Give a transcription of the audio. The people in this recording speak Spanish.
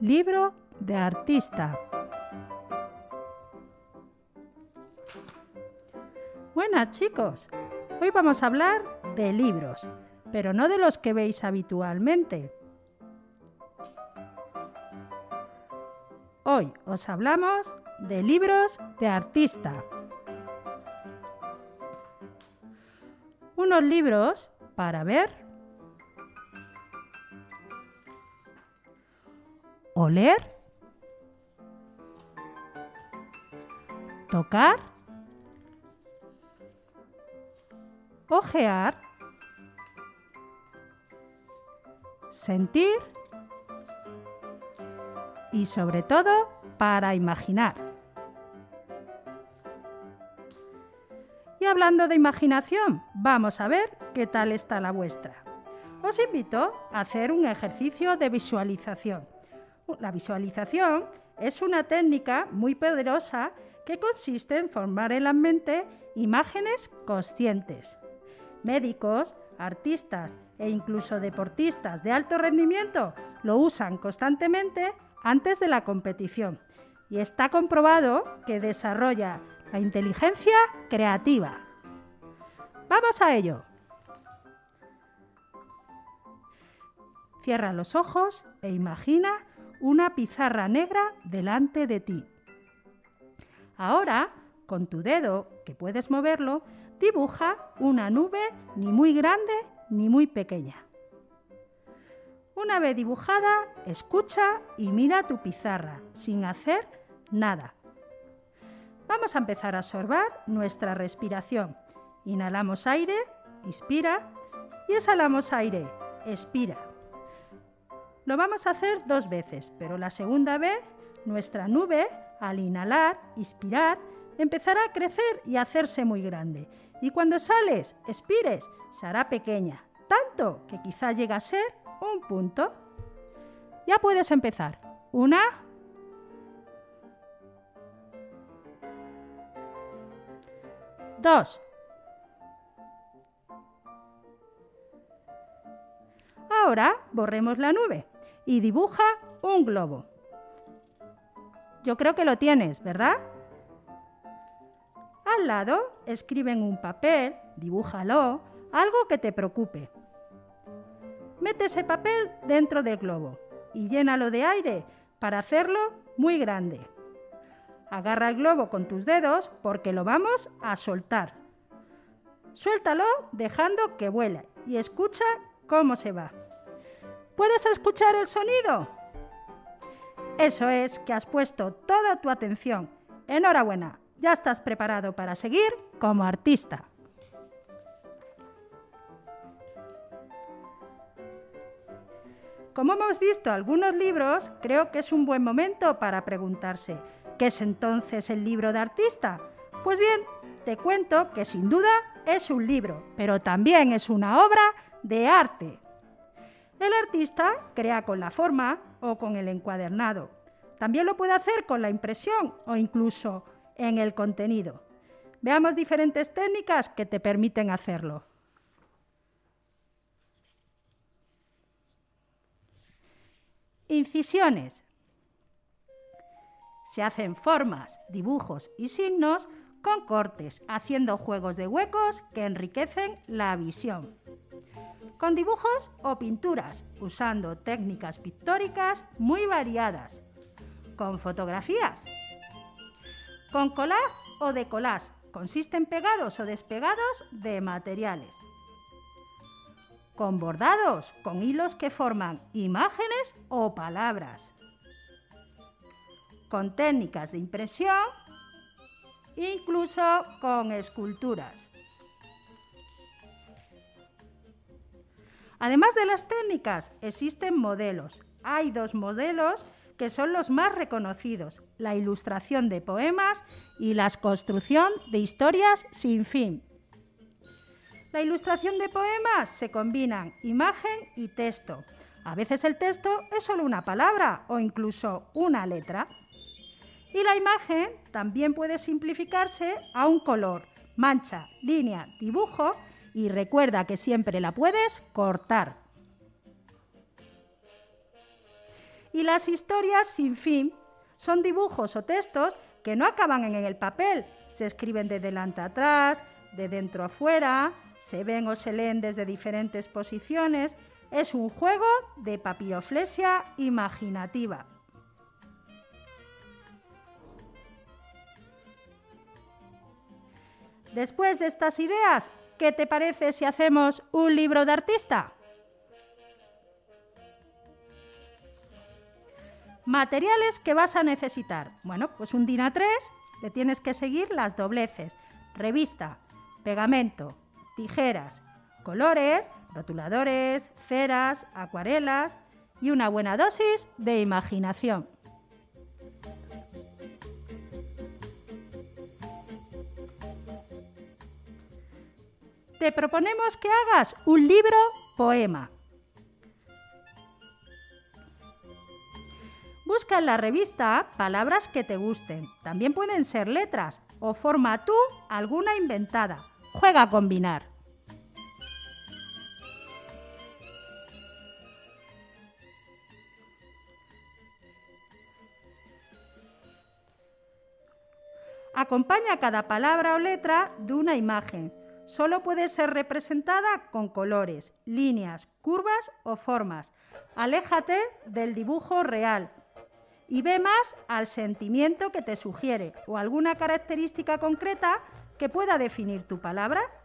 libro de artista. Buenas chicos, hoy vamos a hablar de libros, pero no de los que veis habitualmente. Hoy os hablamos de libros de artista. Unos libros para ver, oler, tocar, ojear, sentir y sobre todo para imaginar. Y hablando de imaginación, vamos a ver qué tal está la vuestra. Os invito a hacer un ejercicio de visualización. La visualización es una técnica muy poderosa que consiste en formar en la mente imágenes conscientes. Médicos, artistas e incluso deportistas de alto rendimiento lo usan constantemente antes de la competición y está comprobado que desarrolla la inteligencia creativa. ¡Vamos a ello! Cierra los ojos e imagina una pizarra negra delante de ti. Ahora, con tu dedo, que puedes moverlo, dibuja una nube ni muy grande ni muy pequeña. Una vez dibujada, escucha y mira tu pizarra sin hacer nada. Vamos a empezar a absorber nuestra respiración. Inhalamos aire, inspira, y exhalamos aire, expira. Lo vamos a hacer 2 veces, pero la segunda vez, nuestra nube, al inhalar, inspirar, empezará a crecer y a hacerse muy grande. Y cuando sales, expires, se hará pequeña, tanto que quizá llegue a ser un punto. Ya puedes empezar. 1, 2. Ahora borremos la nube y dibuja un globo. Yo creo que lo tienes, ¿verdad? Al lado, escribe en un papel, dibújalo, algo que te preocupe. Mete ese papel dentro del globo y llénalo de aire para hacerlo muy grande. Agarra el globo con tus dedos porque lo vamos a soltar. Suéltalo dejando que vuele y escucha cómo se va. ¿Puedes escuchar el sonido? Eso es que has puesto toda tu atención. Enhorabuena, ya estás preparado para seguir como artista. Como hemos visto algunos libros, creo que es un buen momento para preguntarse, ¿qué es entonces el libro de artista? Pues bien, te cuento que sin duda es un libro, pero también es una obra de arte. El artista crea con la forma o con el encuadernado. También lo puede hacer con la impresión o incluso en el contenido. Veamos diferentes técnicas que te permiten hacerlo. Incisiones. Se hacen formas, dibujos y signos con cortes, haciendo juegos de huecos que enriquecen la visión. Con dibujos o pinturas, usando técnicas pictóricas muy variadas. Con fotografías. Con collage o decollage, consiste en pegados o despegados de materiales. Con bordados, con hilos que forman imágenes o palabras. Con técnicas de impresión, incluso con esculturas. Además de las técnicas, existen modelos. Hay 2 modelos que son los más reconocidos: la ilustración de poemas y la construcción de historias sin fin. La ilustración de poemas se combinan imagen y texto. A veces el texto es solo una palabra o incluso una letra. Y la imagen también puede simplificarse a un color, mancha, línea, dibujo, y recuerda que siempre la puedes cortar. Y las historias sin fin son dibujos o textos que no acaban en el papel, se escriben de delante a atrás, de dentro a fuera, se ven o se leen desde diferentes posiciones. Es un juego de papiroflexia imaginativa. Después de estas ideas, ¿qué te parece si hacemos un libro de artista? Materiales que vas a necesitar. Bueno, pues un DIN A3, le tienes que seguir las dobleces, revista, pegamento, tijeras, colores, rotuladores, ceras, acuarelas y una buena dosis de imaginación. Te proponemos que hagas un libro poema. Busca en la revista palabras que te gusten. También pueden ser letras o forma tú alguna inventada. Juega a combinar. Acompaña cada palabra o letra de una imagen. Solo puede ser representada con colores, líneas, curvas o formas. Aléjate del dibujo real y ve más al sentimiento que te sugiere o alguna característica concreta que pueda definir tu palabra.